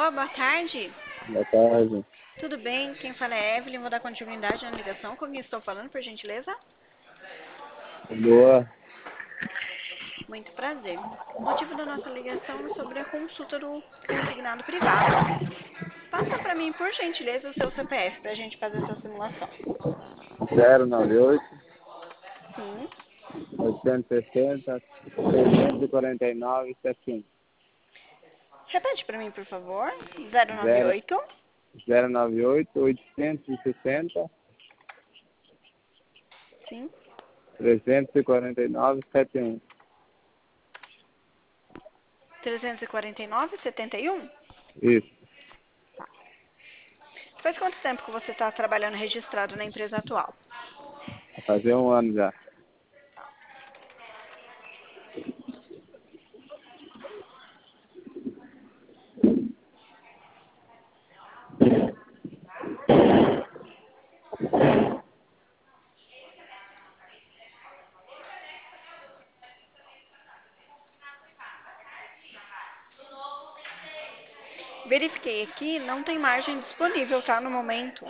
Alô, boa tarde. Boa tarde. Tudo bem? Quem fala é Evelyn. Vou dar continuidade na ligação. Com quem estou falando, por gentileza? Boa. Muito prazer. O motivo da nossa ligação é sobre a consulta do consignado privado. Passa para mim, por gentileza, o seu CPF para a gente fazer essa simulação. 098 Sim. 860 649 71. Repete para mim, por favor. 0 098. 098 860 Sim. 349 71. 349, 71. Isso. Faz quanto tempo que você está trabalhando registrado na empresa atual? Vai fazer um ano já. Verifiquei aqui, não tem margem disponível, tá? No momento.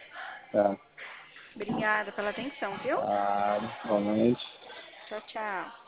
Tá. Obrigada pela atenção, viu? Ah, realmente. Tchau, tchau.